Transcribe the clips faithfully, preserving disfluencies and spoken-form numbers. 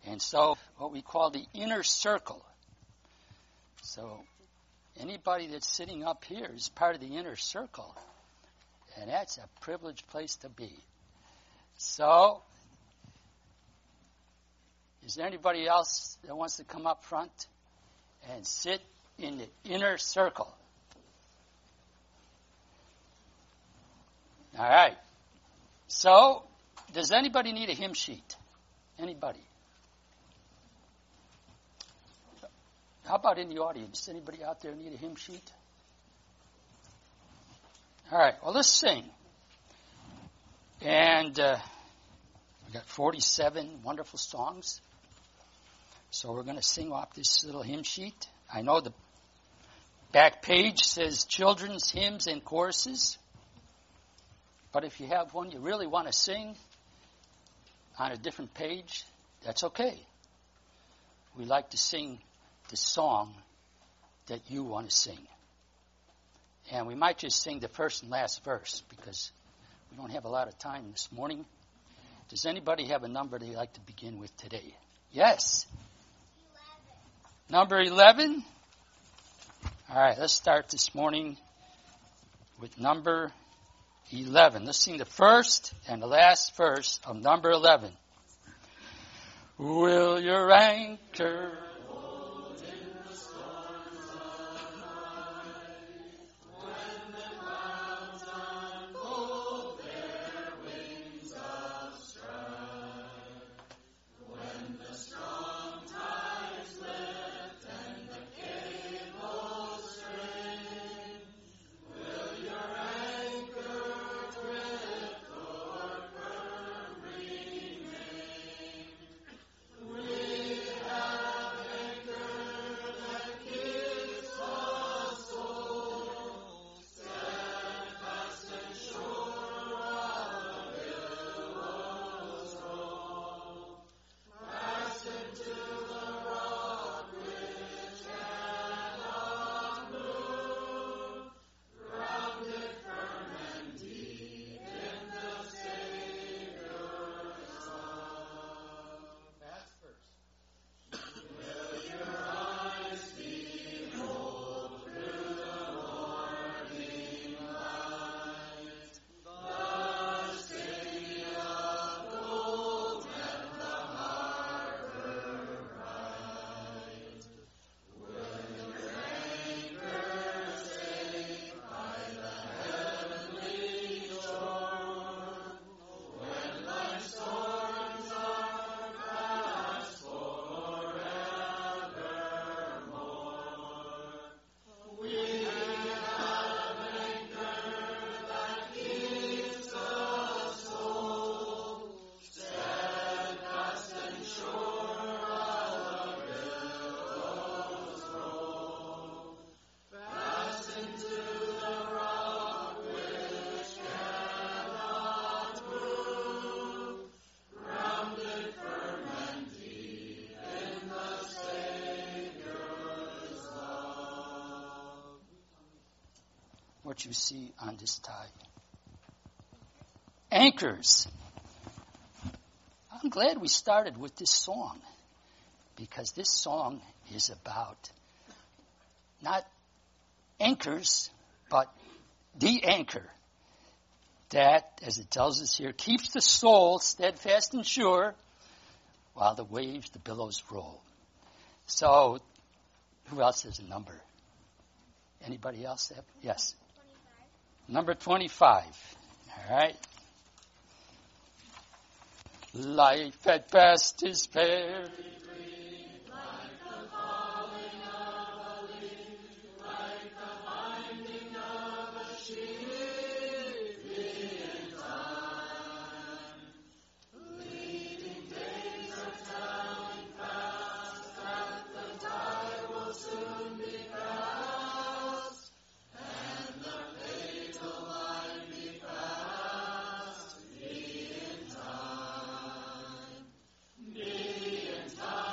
And so what we call the inner circle. So anybody that's sitting up here is part of the inner circle. And that's a privileged place to be. So, is there anybody else that wants to come up front and sit in the inner circle? All right. So, does anybody need a hymn sheet? Anybody? How about in the audience? Anybody out there need a hymn sheet? All right. Well, let's sing. And uh, we got forty-seven wonderful songs. So we're going to sing off this little hymn sheet. I know the back page says children's hymns and choruses. But if you have one you really want to sing on a different page, that's okay. We like to sing the song that you want to sing. And we might just sing the first and last verse because we don't have a lot of time this morning. Does anybody have a number they'd like to begin with today? Yes? eleven. Number eleven? All right, let's start this morning with number eleven. Let's sing the first and the last verse of number eleven. Will your anchor hold in the storms of night, when the clouds unfold their wings of strife, when the strong tides lift and the cables strain, will your anchor drift or firm remain? We have anchor that keeps the soul steadfast and sure while the billows roll, fastened to the rock which cannot move, grounded firm and deep in the Savior's love. Last verse. Will your eyes behold through the morning light the city of gold and the harbor bright? Will your anchor safe by the heavenly shore, when life's storms are past forevermore? We have anchor that keeps the soul steadfast and sure while the billows roll, fastened to the rock which cannot move, grounded firm and deep in the Savior's love. What you see on this tie. Anchors. I'm glad we started with this song because this song is about not anchors, but the anchor that, as it tells us here, keeps the soul steadfast and sure while the waves, the billows roll. So, who else has a number? Anybody else have? Yes. twenty-five. Number twenty-five. All right. Life at best is fair. Be in time.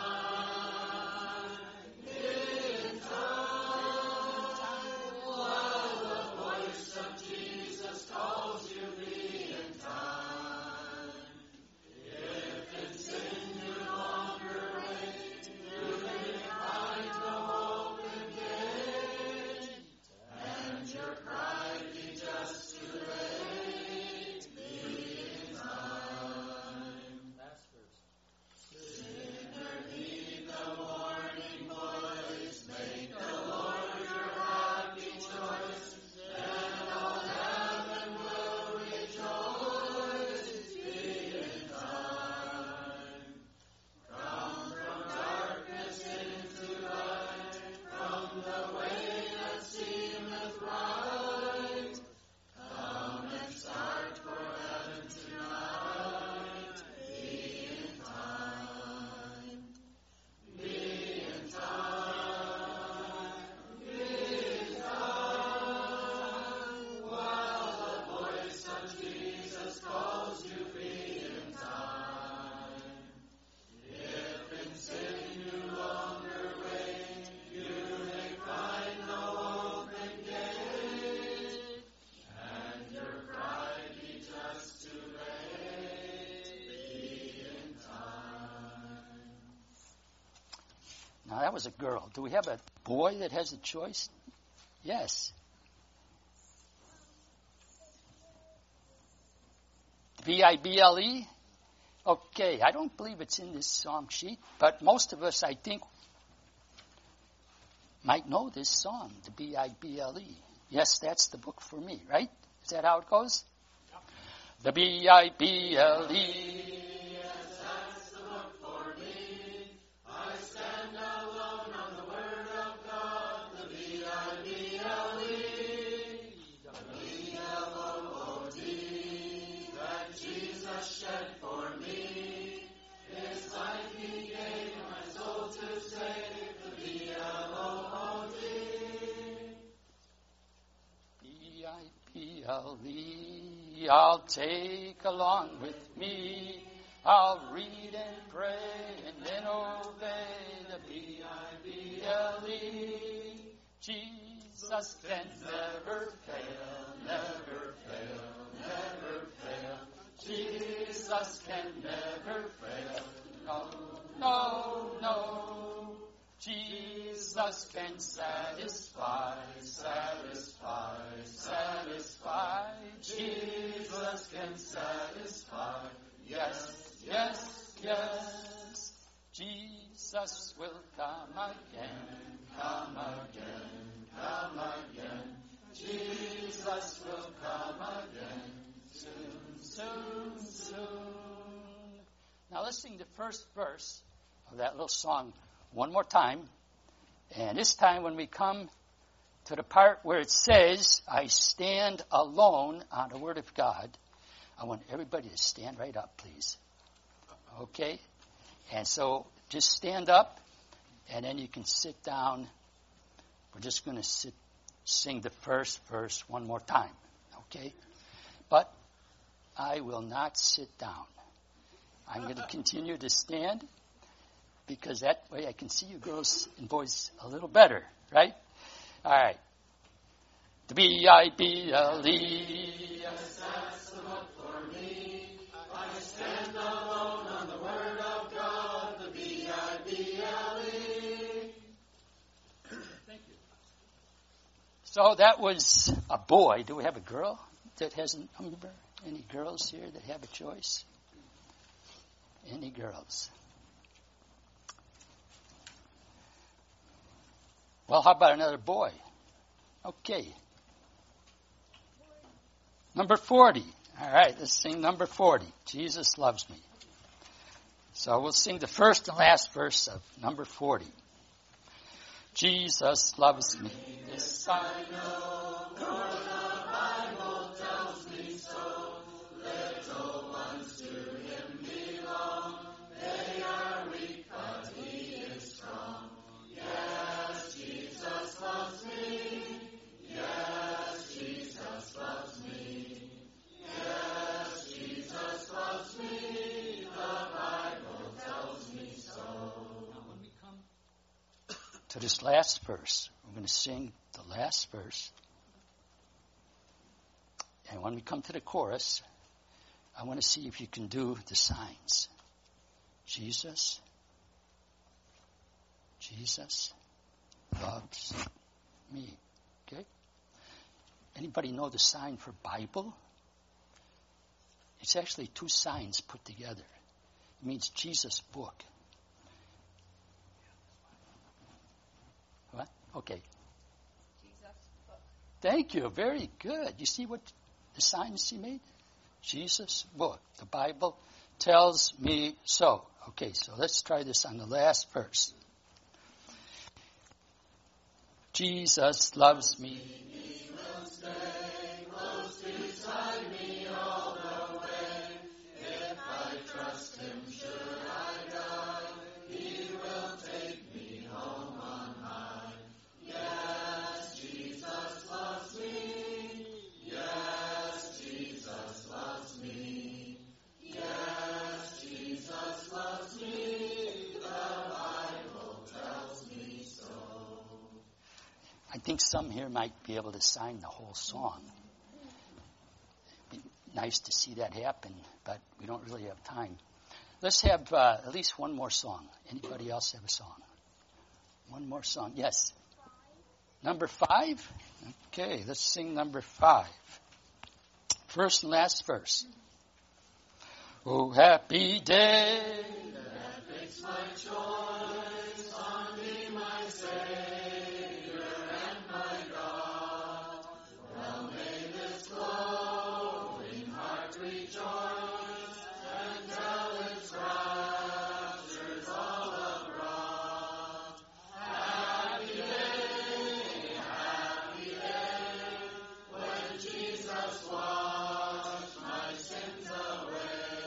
Now, that was a girl. Do we have a boy that has a choice? Yes. B I B L E? Okay, I don't believe it's in this song sheet, but most of us, I think, might know this song, the B I B L E. Yes, that's the book for me, right? Is that how it goes? Yep. The B I B L E. I'll take along with me. I'll read and pray and then obey the B I B L E. Jesus can never fail, never fail, never fail. Jesus can never fail. No, no, no. Jesus can satisfy, satisfy, satisfy. Jesus can satisfy. Yes, yes, yes. Jesus will come again, come again, come again. Jesus will come again, soon, soon, soon. Now let's sing the first verse of that little song one more time. And this time when we come to the part where it says, I stand alone on the Word of God, I want everybody to stand right up, please. Okay? And so just stand up, and then you can sit down. We're just going to sit, sing the first verse one more time. Okay? But I will not sit down. I'm going to continue to stand, because that way I can see you girls and boys a little better, right? All right. The B I B L E. Yes, that's the book for me. I stand alone on the Word of God, the B I B L E. Thank you. So that was a boy. Do we have a girl that has a number? Any girls here that have a choice? Any girls? Well, how about another boy? Okay. Number forty. All right, let's sing number forty. Jesus loves me. So we'll sing the first and last verse of number forty. Jesus loves me. This I know, for the Bible tells me so. Little ones to Him belong. They are weak, but He is strong. Yes, Jesus loves me. Yes, Jesus loves me. Yes, Jesus loves me. The Bible tells me so. Now when we come to this last verse, we're going to sing the last verse. And when we come to the chorus, I want to see if you can do the signs. Jesus, Jesus loves me. Okay? Anybody know the sign for Bible? It's actually two signs put together. It means Jesus book. What? Okay. Jesus book. Thank you. Very good. You see what the signs she made? Jesus book. The Bible tells me so. Okay, so let's try this on the last verse. Jesus loves me. He will stay close beside me all the way. If I trust Him, should I die, He will take me home on high. Yes, Jesus loves me. Yes, Jesus loves me. Yes, Jesus loves me. The Bible tells me so. I think some here might be able to sign the whole song. It'd be nice to see that happen, but we don't really have time. Let's have uh, at least one more song. Anybody else have a song? One more song. Yes. Number five? Okay, let's sing number five. First and last verse. Oh, happy day that makes my choice on thee, my Savior and my God. Well, may this glowing heart rejoice and tell its raptures all abroad. Happy day, happy day, when Jesus washed my sins away.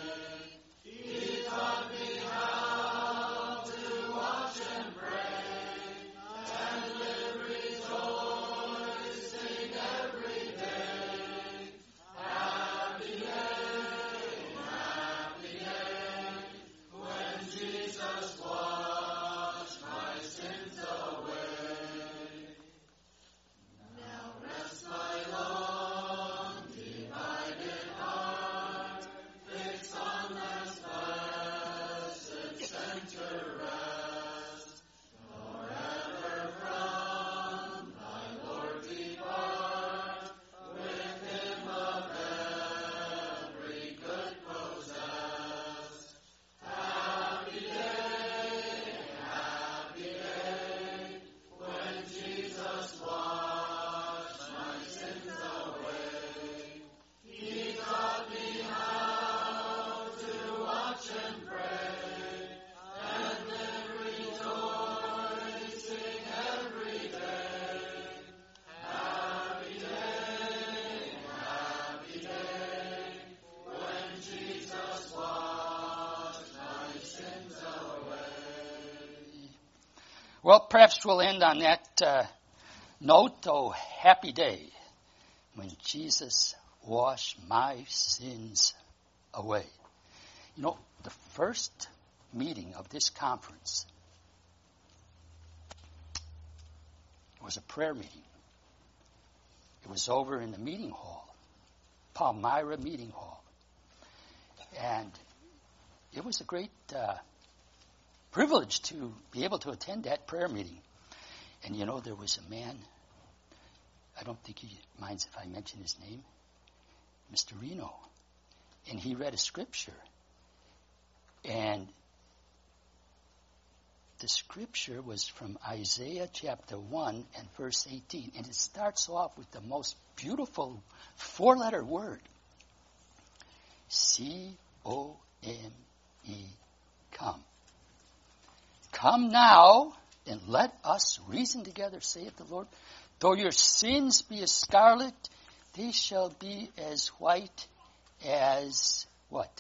He taught me how to watch and pray and live rejoicing every day. Happy day, happy day, when Jesus washed my sins away. Now rest my long divided heart, fixed on that blessed center rest. Forever from thy Lord depart, with him of every good possess. Happy day, happy day, when Jesus washed my sins away. He taught me how to watch and pray and live rejoicing every day. Happy day, happy day, when Jesus washed my sins away. Well, perhaps we'll end on that uh, note. Oh, happy day when Jesus washed my sins away. You know, the first meeting of this conference was a prayer meeting. It was over in the meeting hall, Palmyra Meeting Hall. And it was a great uh, privilege to be able to attend that prayer meeting. And you know, there was a man, I don't think he minds if I mention his name, Mister Reno. And he read a scripture. And the scripture was from Isaiah chapter one and verse eighteen. And it starts off with the most beautiful four-letter word. C O M E, come. Come now, and let us reason together, saith the Lord. Though your sins be as scarlet, they shall be as white as what?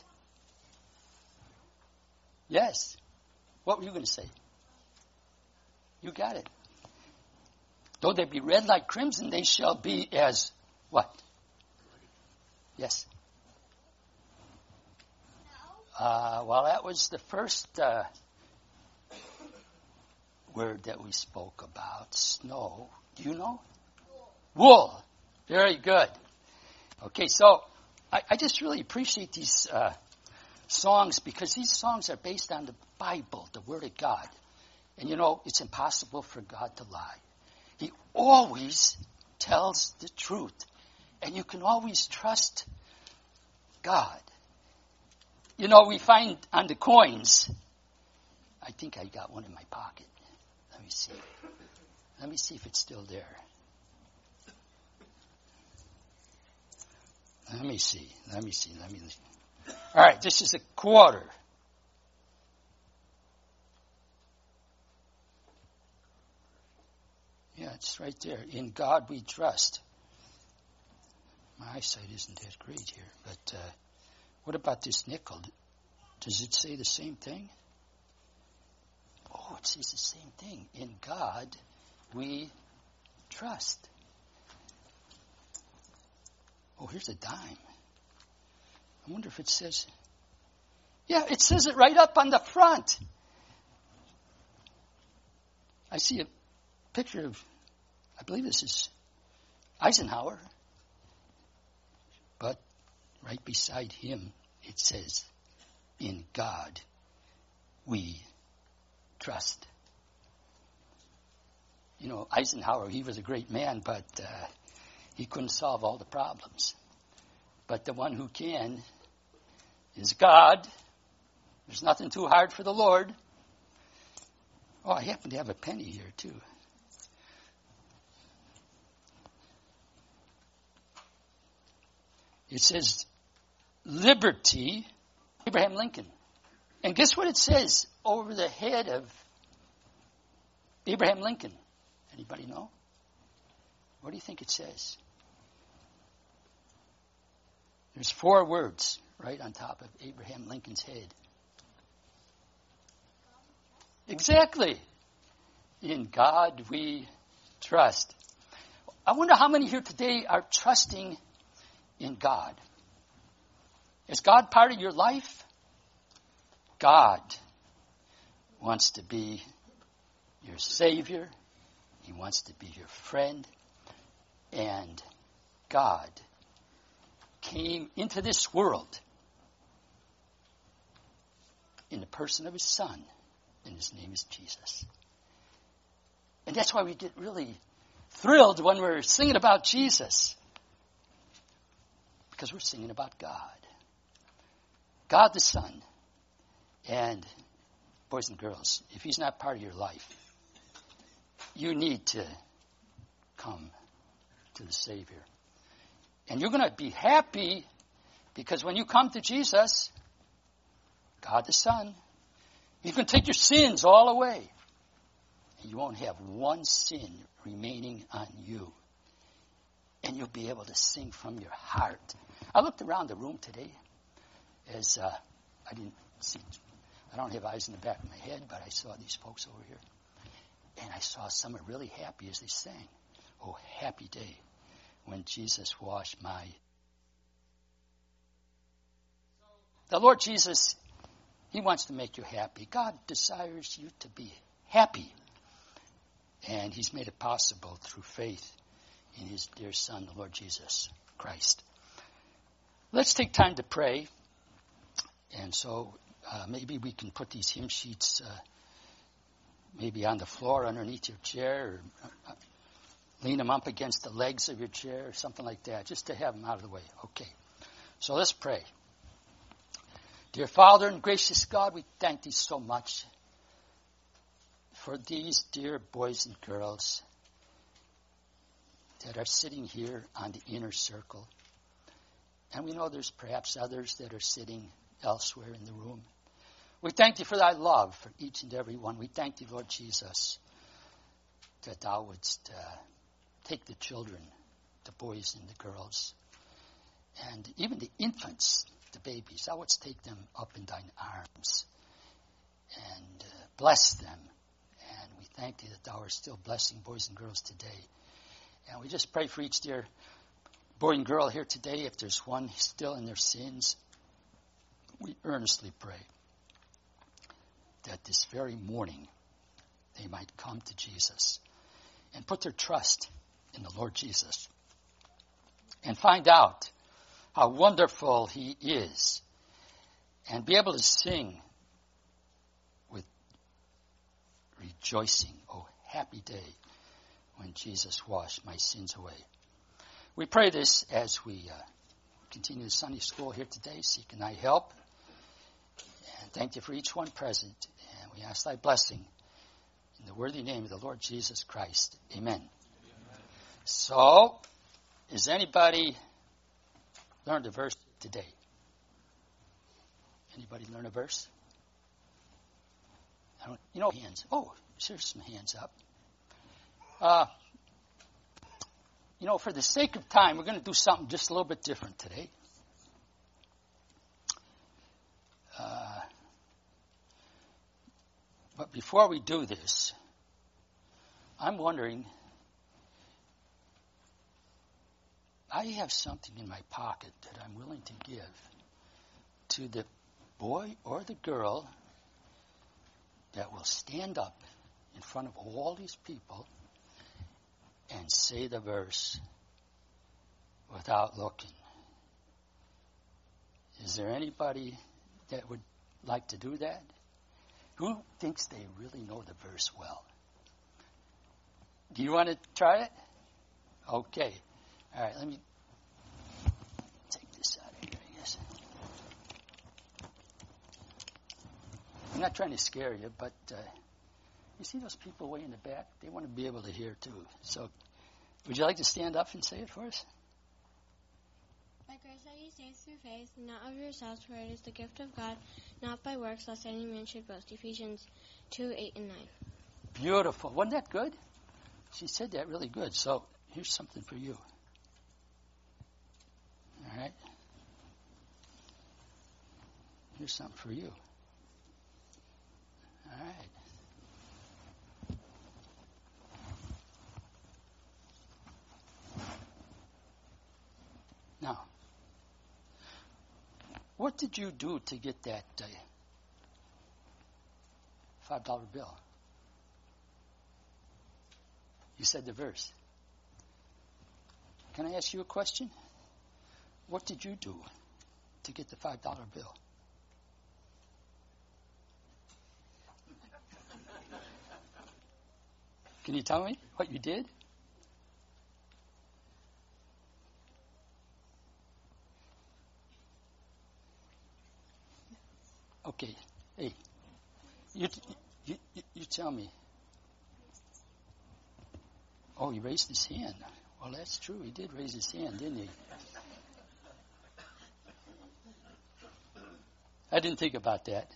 Yes. What were you going to say? You got it. Though they be red like crimson, they shall be as what? Yes. Uh, well, that was the first uh, word that we spoke about. Snow. Do you know? Wool. Wool. Very good. Okay, so I, I just really appreciate these uh, songs because these songs are based on the Bible, the Word of God. And you know, it's impossible for God to lie. He always tells the truth. And you can always trust God. You know, we find on the coins, I think I got one in my pocket. Let me see. Let me see if it's still there. Let me see. Let me see. Let me see. All right, this is a quarter. Yeah, it's right there. In God we trust. My eyesight isn't that great here, but uh, what about this nickel? Does it say the same thing? Oh, it says the same thing. In God we trust. Oh, here's a dime. I wonder if it says... Yeah, it says it right up on the front. I see a picture of, I believe this is Eisenhower. But right beside him, it says, in God we trust. You know, Eisenhower, he was a great man, but uh, he couldn't solve all the problems. But the one who can is God. There's nothing too hard for the Lord. Oh, I happen to have a penny here, too. It says, liberty, Abraham Lincoln. And guess what it says over the head of Abraham Lincoln? Anybody know? What do you think it says? There's four words right on top of Abraham Lincoln's head. Exactly. In God we trust. I wonder how many here today are trusting in God. Is God part of your life? God wants to be your Savior. He wants to be your friend. And God came into this world in the person of His Son, and His name is Jesus. And that's why we get really thrilled when we're singing about Jesus. Because we're singing about God. God the Son. And boys and girls, if He's not part of your life, you need to come to the Savior. And you're going to be happy because when you come to Jesus, God the Son, He's going to take your sins all away. And you won't have one sin remaining on you. And you'll be able to sing from your heart. I looked around the room today as uh, I didn't see, I don't have eyes in the back of my head, but I saw these folks over here. And I saw some are really happy as they sang. Oh, happy day when Jesus washed my. The Lord Jesus, He wants to make you happy. God desires you to be happy. And He's made it possible through faith in His dear Son, the Lord Jesus Christ. Let's take time to pray. And so uh, maybe we can put these hymn sheets uh, maybe on the floor underneath your chair, or uh, lean them up against the legs of your chair, or something like that, just to have them out of the way. Okay. So let's pray. Dear Father and gracious God, we thank Thee so much for these dear boys and girls that are sitting here on the inner circle. And we know there's perhaps others that are sitting elsewhere in the room. We thank Thee for Thy love for each and every one. We thank Thee, Lord Jesus, that Thou wouldst uh, take the children, the boys and the girls, and even the infants, the babies. Thou wouldst take them up in Thine arms and uh, bless them. And we thank Thee that Thou art still blessing boys and girls today. And we just pray for each dear boy and girl here today. If there's one still in their sins, we earnestly pray that this very morning they might come to Jesus and put their trust in the Lord Jesus and find out how wonderful He is and be able to sing with rejoicing. Oh, happy day when Jesus washed my sins away. We pray this as we uh, continue the Sunday school here today, seeking Thy help. And thank Thee for each one present. And we ask Thy blessing in the worthy name of the Lord Jesus Christ. Amen. Amen. So, is anybody learned a verse today? Anybody learn a verse? I don't, you know, hands. Oh, there's some hands up. Uh, you know, for the sake of time, we're going to do something just a little bit different today. Uh, but before we do this, I'm wondering, I have something in my pocket that I'm willing to give to the boy or the girl that will stand up in front of all these people and say the verse without looking. Is there anybody that would like to do that? Who thinks they really know the verse well? Do you want to try it? Okay. All right, let me take this out of here, I guess. I'm not trying to scare you, but uh, you see those people way in the back? They want to be able to hear, too. So would you like to stand up and say it for us? By grace are ye saved through faith, not of yourselves, for it is the gift of God, not by works, lest any man should boast. Ephesians two, eight, and nine. Beautiful. Wasn't that good? She said that really good. So here's something for you. All right? Here's something for you. All right. Now, what did you do to get that uh, five dollar bill? You said the verse. Can I ask you a question? What did you do to get the five dollar bill? Can you tell me what you did? Okay. Hey, you, you, you, you tell me. Oh, he raised his hand. Well, that's true. He did raise his hand, didn't he? I didn't think about that.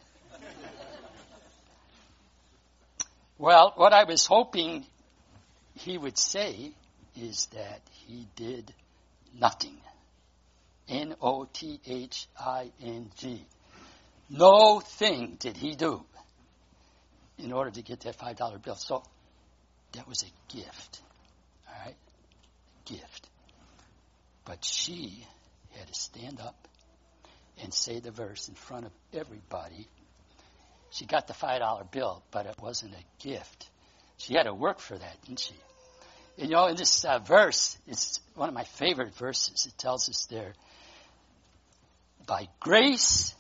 Well, what I was hoping he would say is that he did nothing. N O T H I N G. No thing did he do in order to get that five dollar bill. So that was a gift. All right? Gift. But she had to stand up and say the verse in front of everybody. She got the five dollar bill, but it wasn't a gift. She had to work for that, didn't she? And, you know, in this uh, verse, it's one of my favorite verses. It tells us there, by grace,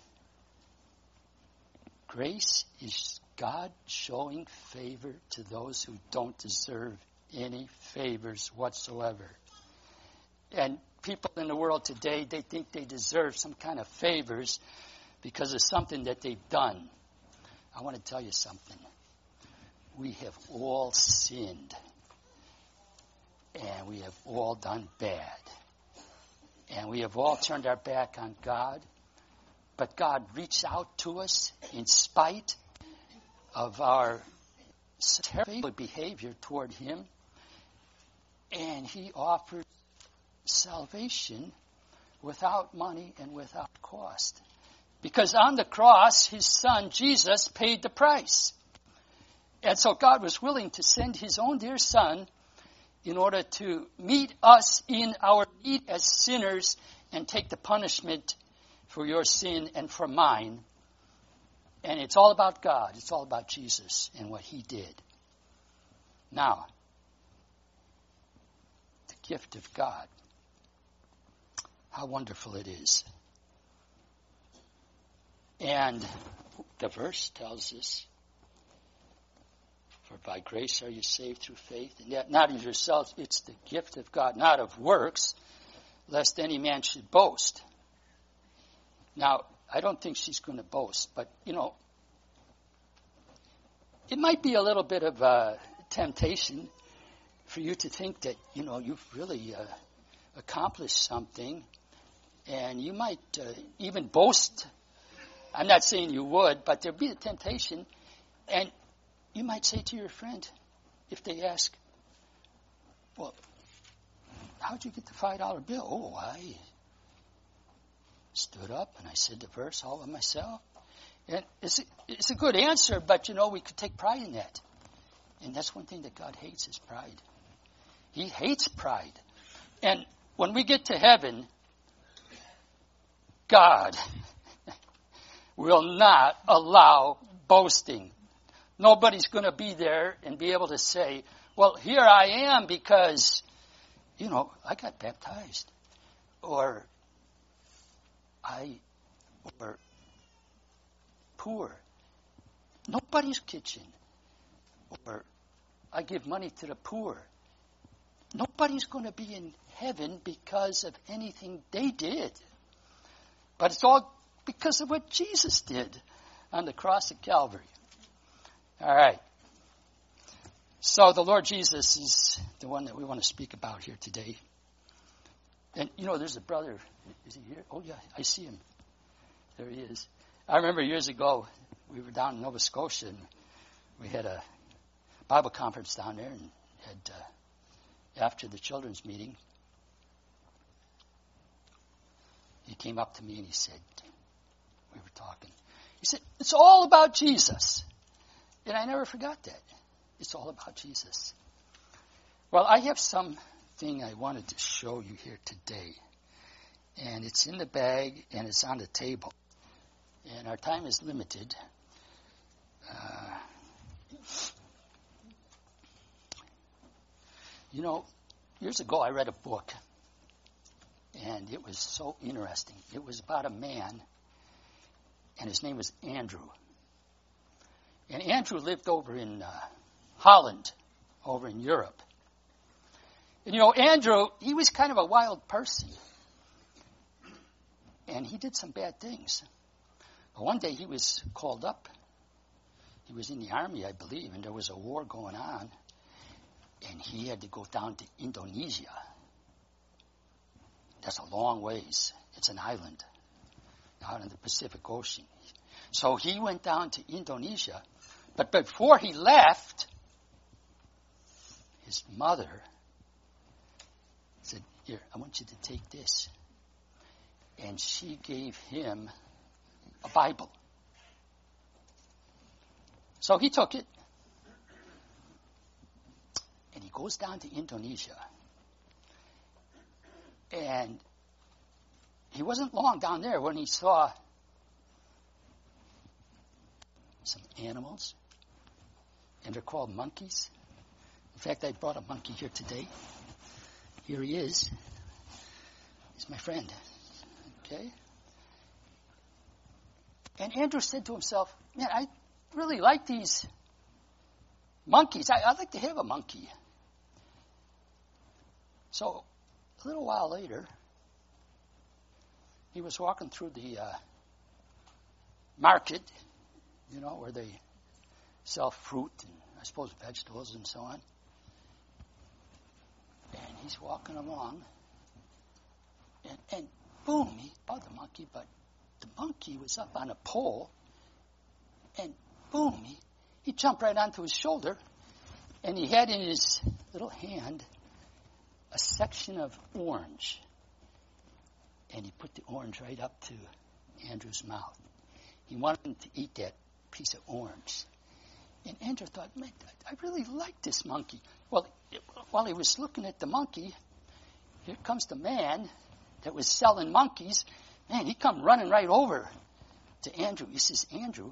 grace is God showing favor to those who don't deserve any favors whatsoever. And people in the world today, they think they deserve some kind of favors because of something that they've done. I want to tell you something. We have all sinned. And we have all done bad. And we have all turned our back on God. But God reached out to us in spite of our terrible behavior toward Him. And He offered salvation without money and without cost. Because on the cross, His Son, Jesus, paid the price. And so God was willing to send His own dear Son in order to meet us in our need as sinners and take the punishment for your sin and for mine. And it's all about God. It's all about Jesus and what He did. Now, the gift of God. How wonderful it is. And the verse tells us, for by grace are you saved through faith, and yet not of yourselves, it's the gift of God, not of works, lest any man should boast. Now, I don't think she's going to boast, but, you know, it might be a little bit of a temptation for you to think that, you know, you've really uh, accomplished something, and you might uh, even boast. I'm not saying you would, but there'd be a temptation, and you might say to your friend, if they ask, well, how'd you get the five dollar bill? Oh, I stood up and I said the verse all by myself. And it's a, it's a good answer, but, you know, we could take pride in that. And that's one thing that God hates is pride. He hates pride. And when we get to heaven, God will not allow boasting. Nobody's going to be there and be able to say, well, here I am because, you know, I got baptized. Or I were poor. Nobody's kitchen. Or I give money to the poor. Nobody's going to be in heaven because of anything they did. But it's all because of what Jesus did on the cross of Calvary. All right. So the Lord Jesus is the one that we want to speak about here today. And, you know, there's a brother. Is he here? Oh, yeah, I see him. There he is. I remember years ago, we were down in Nova Scotia, and we had a Bible conference down there, and had uh, after the children's meeting, he came up to me and he said, we were talking, he said, it's all about Jesus. And I never forgot that. It's all about Jesus. Well, I have something I wanted to show you here today. And it's in the bag and it's on the table. And our time is limited. Uh, you know, years ago I read a book. And it was so interesting. It was about a man. And his name was Andrew. And Andrew lived over in uh, Holland, over in Europe. And you know, Andrew, he was kind of a wild person. And he did some bad things. But one day he was called up. He was in the army, I believe, and there was a war going on. And he had to go down to Indonesia. That's a long ways. It's an island out in the Pacific Ocean. So he went down to Indonesia. But before he left, his mother said, here, I want you to take this. And she gave him a Bible. So he took it. And he goes down to Indonesia. And he wasn't long down there when he saw some animals. And they're called monkeys. In fact, I brought a monkey here today. Here he is. He's my friend. Okay? And Andrew said to himself, man, I really like these monkeys. I, I'd like to have a monkey. So, a little while later, he was walking through the uh, market, you know, where they sell fruit and, I suppose, vegetables and so on. And he's walking along, and, and boom, he saw the monkey, but the monkey was up on a pole, and boom, he, he jumped right onto his shoulder, and he had in his little hand a section of orange. And he put the orange right up to Andrew's mouth. He wanted him to eat that piece of orange. And Andrew thought, man, I really like this monkey. Well, it, while he was looking at the monkey, here comes the man that was selling monkeys. Man, he come running right over to Andrew. He says, Andrew,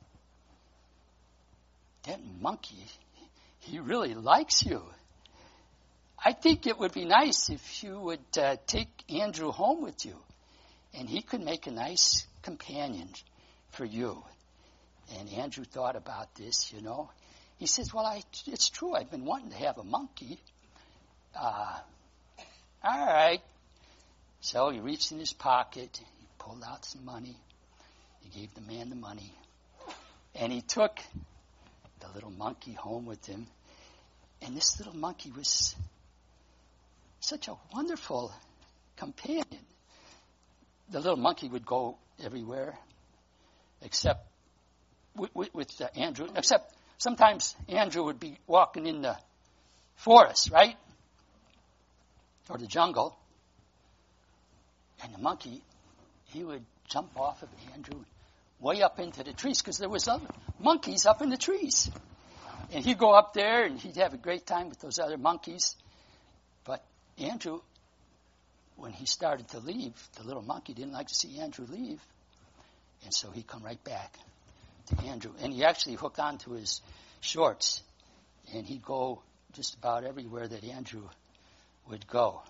that monkey, he really likes you. I think it would be nice if you would uh, take Andrew home with you. And he could make a nice companion for you. And Andrew thought about this, you know. He says, well, I, it's true. I've been wanting to have a monkey. Uh, all right. So he reached in his pocket. He pulled out some money. He gave the man the money. And he took the little monkey home with him. And this little monkey was such a wonderful companion. The little monkey would go everywhere except with, with, with uh, Andrew, except sometimes Andrew would be walking in the forest, right? Or the jungle. And the monkey, he would jump off of Andrew way up into the trees because there was other monkeys up in the trees. And he'd go up there and he'd have a great time with those other monkeys. But Andrew, when he started to leave, the little monkey didn't like to see Andrew leave. And so he'd come right back to Andrew. And he actually hooked onto his shorts. And he'd go just about everywhere that Andrew would go.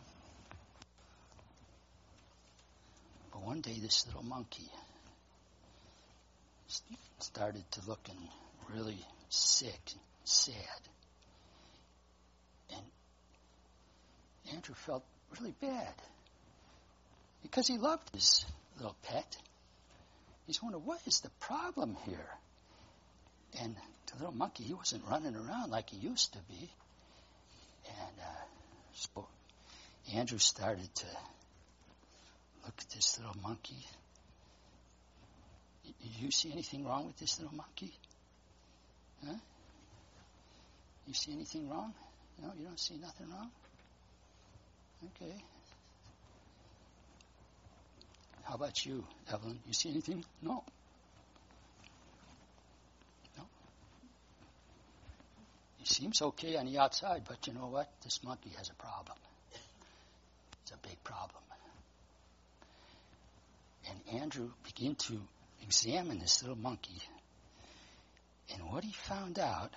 But one day this little monkey started to looking really sick, sad. And Andrew felt really bad because he loved his little pet. He's wondering, what is the problem here? And the little monkey, he wasn't running around like he used to be. And uh, so Andrew started to look at this little monkey. Did you see anything wrong with this little monkey? Huh? You see anything wrong? No, you don't see nothing wrong? Okay. How about you, Evelyn? You see anything? No. No. He seems okay on the outside, but you know what? This monkey has a problem. It's a big problem. And Andrew began to examine this little monkey. And what he found out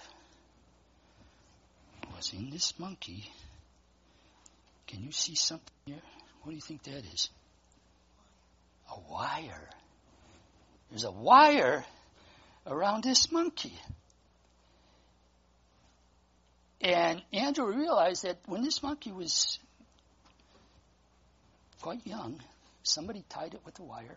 was in this monkey, can you see something here? What do you think that is? A wire. There's a wire around this monkey. And Andrew realized that when this monkey was quite young, somebody tied it with a wire,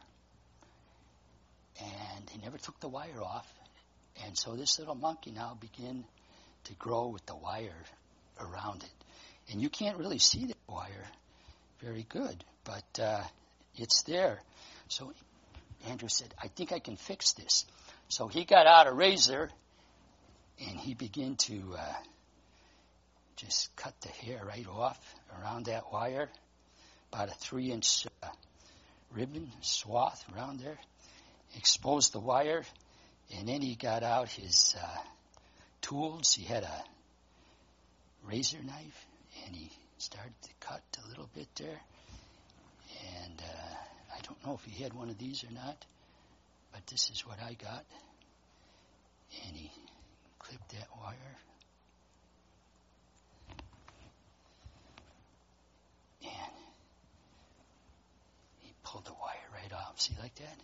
and he never took the wire off. And so this little monkey now began to grow with the wire around it. And you can't really see the wire very good, but uh, it's there. So Andrew said, I think I can fix this. So he got out a razor, and he began to uh, just cut the hair right off around that wire, about a three-inch uh, ribbon swath around there, exposed the wire, and then he got out his uh, tools. He had a razor knife, and he started to cut a little bit there. And uh, I don't know if he had one of these or not, but this is what I got. And he clipped that wire. And he pulled the wire right off. See, like that?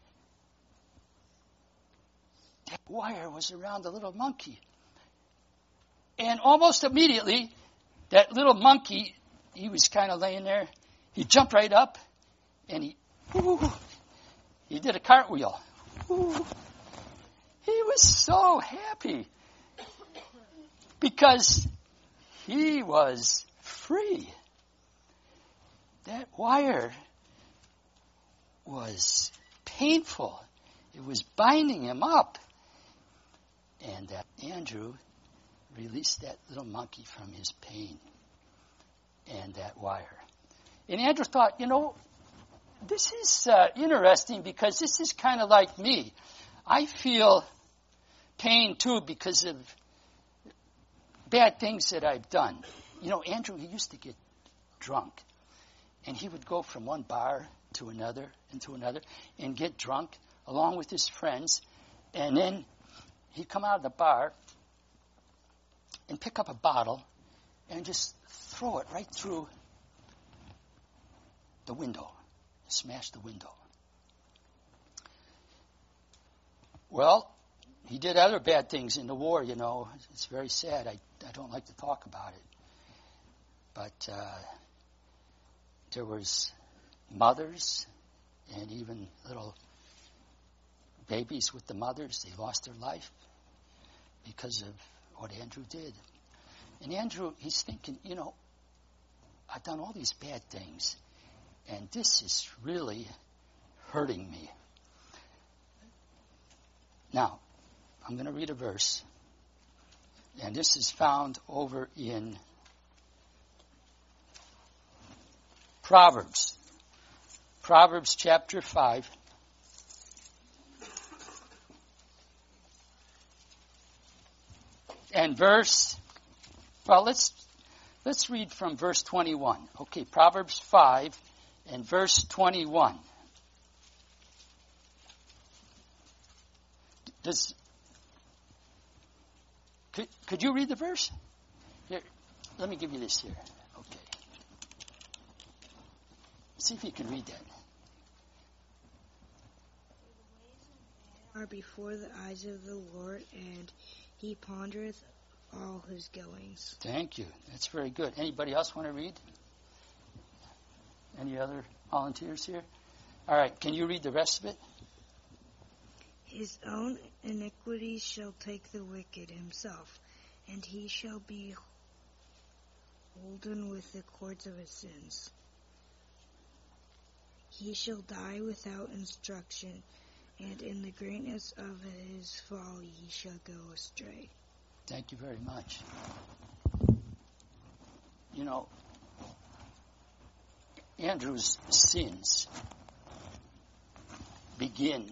That wire was around the little monkey. And almost immediately, that little monkey, he was kind of laying there. He jumped right up, and he, whoo, he did a cartwheel. Whoo. He was so happy because he was free. That wire was painful. It was binding him up. And that Andrew released that little monkey from his pain and that wire. And Andrew thought, you know, this is uh, interesting because this is kind of like me. I feel pain too because of bad things that I've done. You know, Andrew, he used to get drunk. And he would go from one bar to another and to another and get drunk along with his friends. And then he'd come out of the bar and pick up a bottle and just throw it right through the window, smash the window. Well, he did other bad things in the war, you know. It's very sad. I, I don't like to talk about it. But uh, there was mothers and even little babies with the mothers. They lost their life because of what Andrew did. And Andrew, he's thinking, you know, I've done all these bad things, and this is really hurting me. Now, I'm going to read a verse, and this is found over in Proverbs. Proverbs chapter five. And verse, well, let's let's read from verse twenty-one. Okay, Proverbs five and verse twenty-one. Does could, could you read the verse? Here, let me give you this here. Okay. See if you can read that. Are before the eyes of the Lord, and he pondereth all his goings. Thank you. That's very good. Anybody else want to read? Any other volunteers here? All right. Can you read the rest of it? His own iniquities shall take the wicked himself, and he shall be holden with the cords of his sins. He shall die without instruction, and in the greatness of his folly he shall go astray. Thank you very much. You know, Andrew's sins begin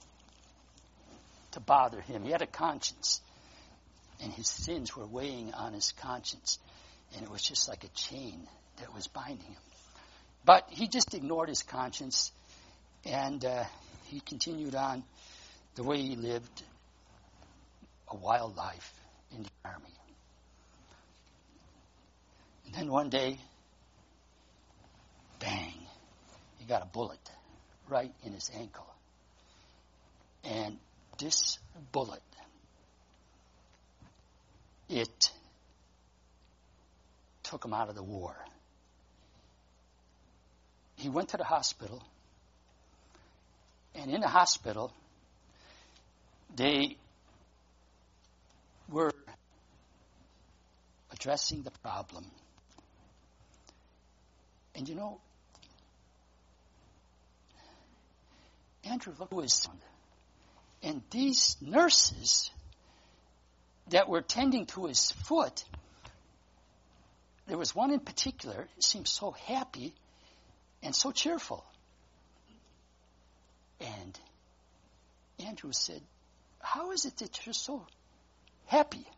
to bother him. He had a conscience, and his sins were weighing on his conscience, and it was just like a chain that was binding him. But he just ignored his conscience, and uh, he continued on the way he lived a wild life in the army. And then one day, bang, he got a bullet right in his ankle. And this bullet, it took him out of the war. He went to the hospital, and in the hospital, they were addressing the problem. And you know, Andrew looked to his son, and these nurses that were tending to his foot, there was one in particular, seemed so happy and so cheerful. And Andrew said, "How is it that you're so happy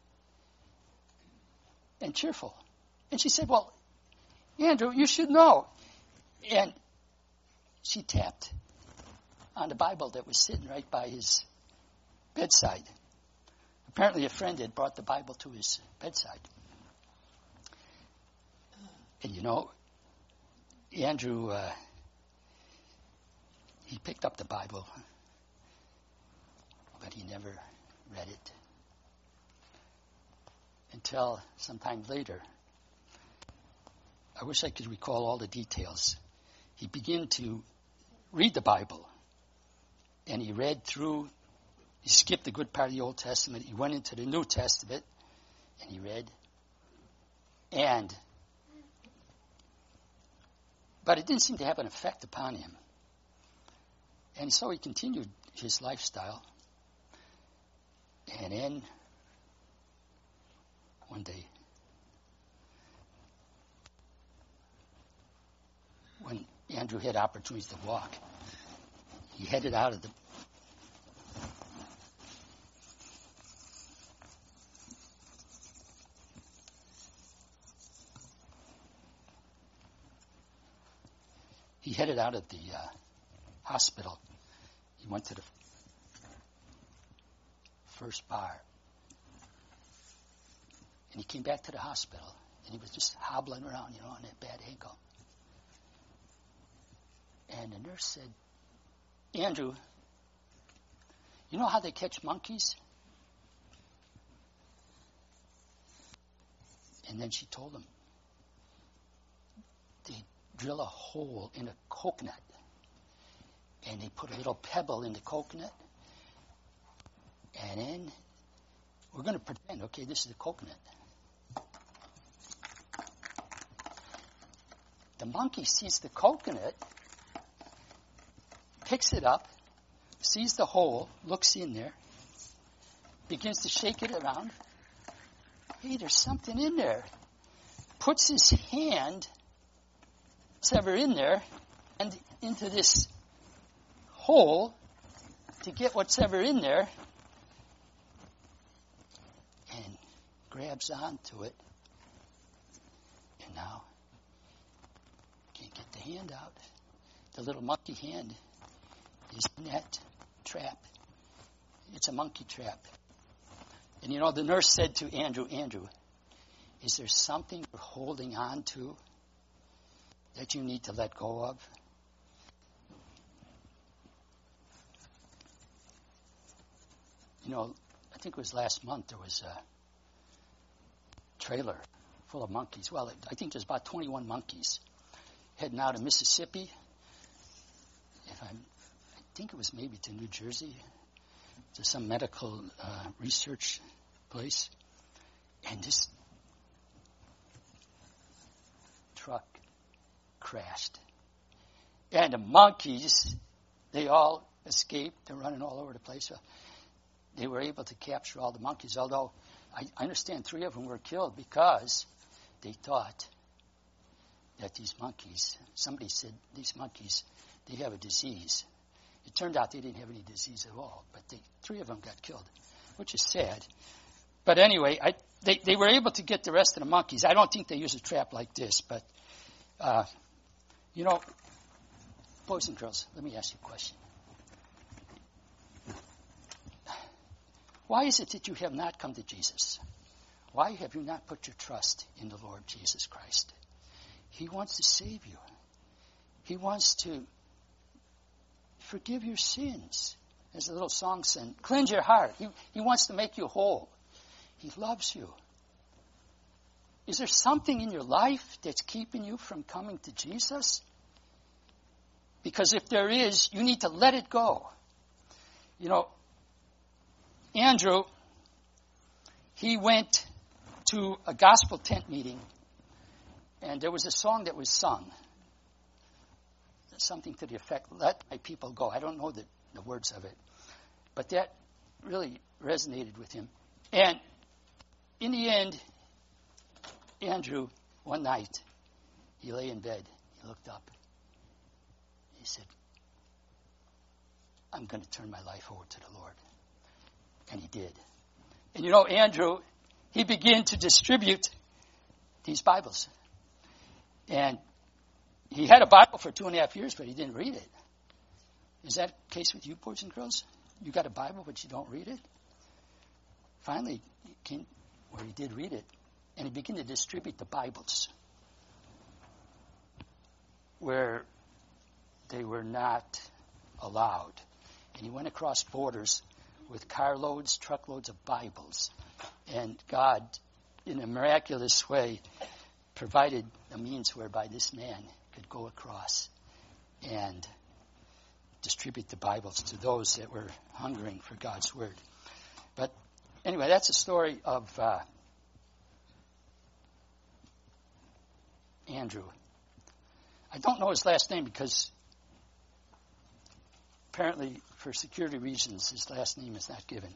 and cheerful?" And she said, "Well, Andrew, you should know." And she tapped on the Bible that was sitting right by his bedside. Apparently a friend had brought the Bible to his bedside. And you know, Andrew, uh, he picked up the Bible, but he never read it until sometime later. I wish I could recall all the details. He began to read the Bible, and he read through, he skipped a good part of the Old Testament, he went into the New Testament, and he read. And, but it didn't seem to have an effect upon him. And so he continued his lifestyle. And then, one day, when Andrew had opportunities to walk, he headed out of the he headed out of the uh, hospital. He went to the first bar, and he came back to the hospital, and he was just hobbling around, you know, on that bad ankle. And the nurse said, "Andrew, you know how they catch monkeys?" And then she told him, they drill a hole in a coconut, and they put a little pebble in the coconut, and then we're going to pretend, okay, this is the coconut. The monkey sees the coconut, picks it up, sees the hole, looks in there, begins to shake it around. Hey, there's something in there. Puts his hand, it's ever in there, and into this hole to get what's ever in there, and grabs onto it. And now, can't get the hand out. The little monkey hand is in that trap. It's a monkey trap. And you know, the nurse said to Andrew, "Andrew, is there something you're holding on to that you need to let go of?" You know, I think it was last month, there was a trailer full of monkeys. Well, I think there's about twenty-one monkeys heading out of Mississippi. If I'm, I think it was maybe to New Jersey, to some medical uh, research place. And this truck crashed. And the monkeys, they all escaped. They're running all over the place. They were able to capture all the monkeys, although I understand three of them were killed because they thought that these monkeys, somebody said these monkeys, they have a disease. It turned out they didn't have any disease at all, but they, three of them got killed, which is sad. But anyway, I, they, they were able to get the rest of the monkeys. I don't think they use a trap like this, but, uh, you know, boys and girls, let me ask you a question. Why is it that you have not come to Jesus? Why have you not put your trust in the Lord Jesus Christ? He wants to save you. He wants to forgive your sins. As a little song said, cleanse your heart. He, he wants to make you whole. He loves you. Is there something in your life that's keeping you from coming to Jesus? Because if there is, you need to let it go. You know, Andrew, he went to a gospel tent meeting, and there was a song that was sung. Something to the effect, let my people go. I don't know the, the words of it. But that really resonated with him. And in the end, Andrew, one night, he lay in bed. He looked up. He said, I'm going to turn my life over to the Lord. And he did. And you know, Andrew, he began to distribute these Bibles. And he had a Bible for two and a half years, but he didn't read it. Is that the case with you, boys and girls? You got a Bible, but you don't read it? Finally, he came where he did read it, and he began to distribute the Bibles where they were not allowed. And he went across borders with carloads, truckloads of Bibles. And God, in a miraculous way, provided a means whereby this man could go across and distribute the Bibles to those that were hungering for God's Word. But anyway, that's a story of uh, Andrew. I don't know his last name because apparently for security reasons his last name is not given.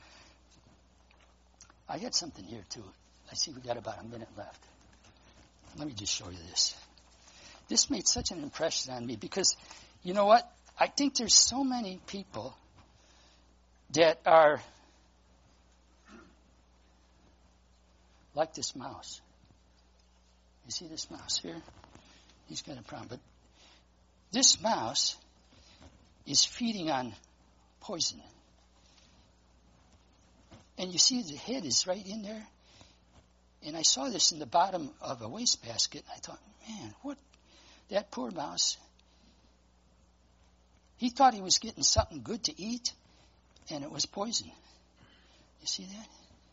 I had something here too. I see we got about a minute left. Let me just show you this. This made such an impression on me because, you know what? I think there's so many people that are like this mouse. You see this mouse here? He's got a problem. But this mouse is feeding on poison. And you see the head is right in there. And I saw this in the bottom of a wastebasket. And I thought, man, what? That poor mouse. He thought he was getting something good to eat, and it was poison. You see that?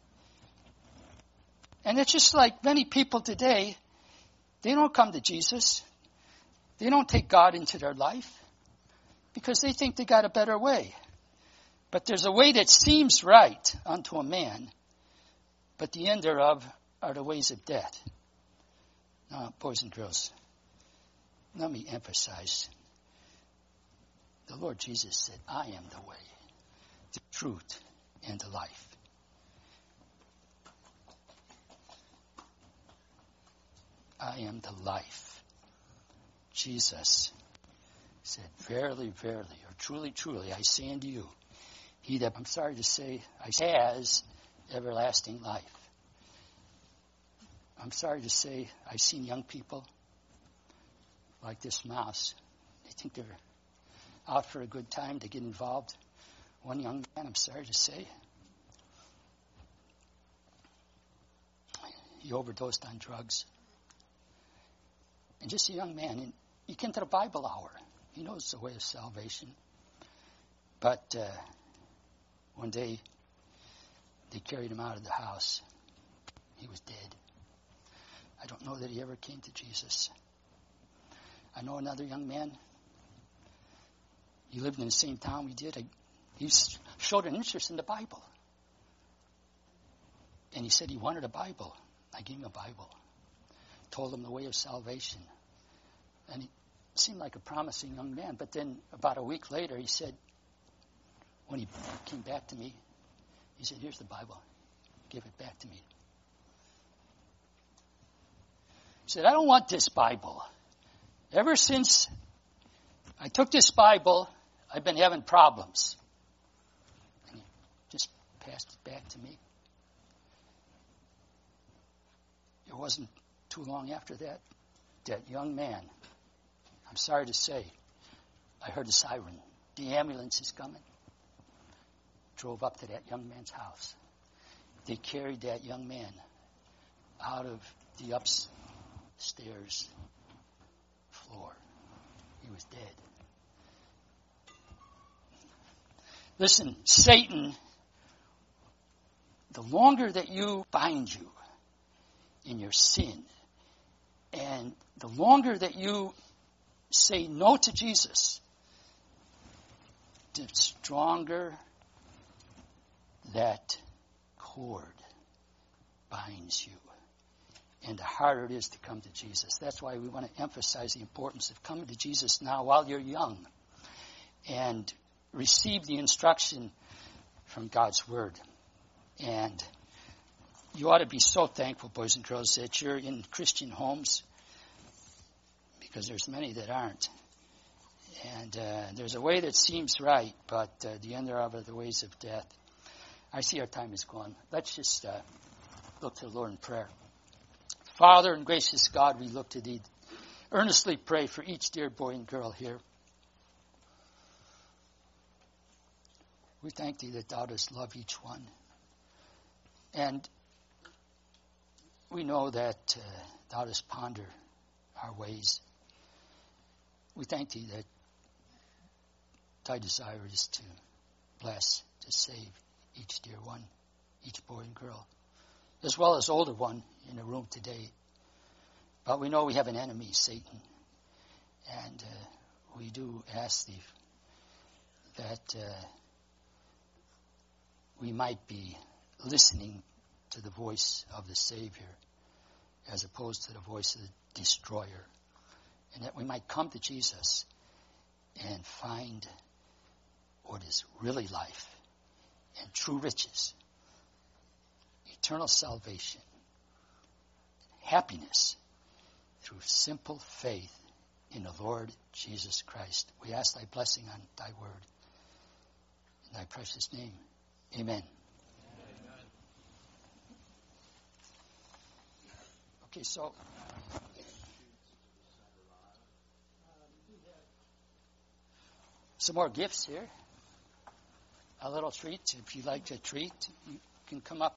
And it's just like many people today, they don't come to Jesus. They don't take God into their life because they think they got a better way. But there's a way that seems right unto a man, but the end thereof are the ways of death. Now, boys and girls, let me emphasize. The Lord Jesus said, I am the way, the truth, and the life. I am the life. Jesus said, verily, verily, or truly, truly, I say unto you, he that, I'm sorry to say, has everlasting life. I'm sorry to say, I've seen young people like this mouse. They think they're out for a good time to get involved. One young man, I'm sorry to say, he overdosed on drugs. And just a young man, and he came to the Bible hour. He knows the way of salvation. But uh, one day, they carried him out of the house. He was dead. I don't know that he ever came to Jesus. I know another young man. He lived in the same town we did. I, he showed an interest in the Bible. And he said he wanted a Bible. I gave him a Bible. Told him the way of salvation. And he seemed like a promising young man. But then about a week later, he said, when he came back to me, he said, here's the Bible. Give it back to me. He said, I don't want this Bible. Ever since I took this Bible, I've been having problems. And he just passed it back to me. It wasn't too long after that, that young man, I'm sorry to say, I heard a siren. The ambulance is coming. Drove up to that young man's house. They carried that young man out of the upstairs floor. He was dead. Listen, Satan, the longer that you bind you in your sin, and the longer that you say no to Jesus, the stronger that cord binds you. And the harder it is to come to Jesus. That's why we want to emphasize the importance of coming to Jesus now while you're young. And receive the instruction from God's Word. And you ought to be so thankful, boys and girls, that you're in Christian homes, because there's many that aren't. And uh, there's a way that seems right, but uh, the end thereof are the ways of death. I see our time is gone. Let's just uh, look to the Lord in prayer. Father and gracious God, we look to Thee. Earnestly pray for each dear boy and girl here. We thank Thee that Thou dost love each one. And we know that uh, Thou dost ponder our ways. We thank Thee that Thy desire is to bless, to save each dear one, each boy and girl, as well as older one in the room today. But we know we have an enemy, Satan. And uh, we do ask Thee that uh, we might be listening to the voice of the Savior as opposed to the voice of the destroyer. And that we might come to Jesus and find what is really life and true riches, eternal salvation, happiness through simple faith in the Lord Jesus Christ. We ask Thy blessing on Thy word. In Thy precious name, amen. Amen. Okay, so some more gifts here. A little treat. If you'd like a treat, you can come up.